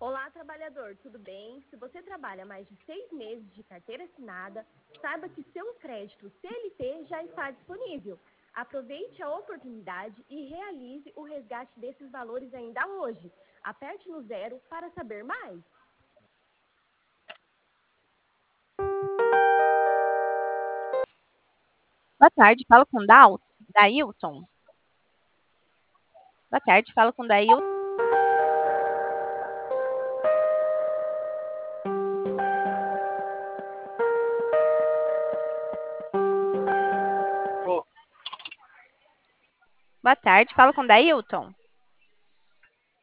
Olá, trabalhador, tudo bem? Se você trabalha mais de 6 meses de carteira assinada, saiba que seu crédito CLT já está disponível. Aproveite a oportunidade e realize o resgate desses valores ainda hoje. Aperte no 0 para saber mais. Boa tarde, falo com Dailton. Boa tarde, falo com Dailton. Boa tarde, falo com Dailton.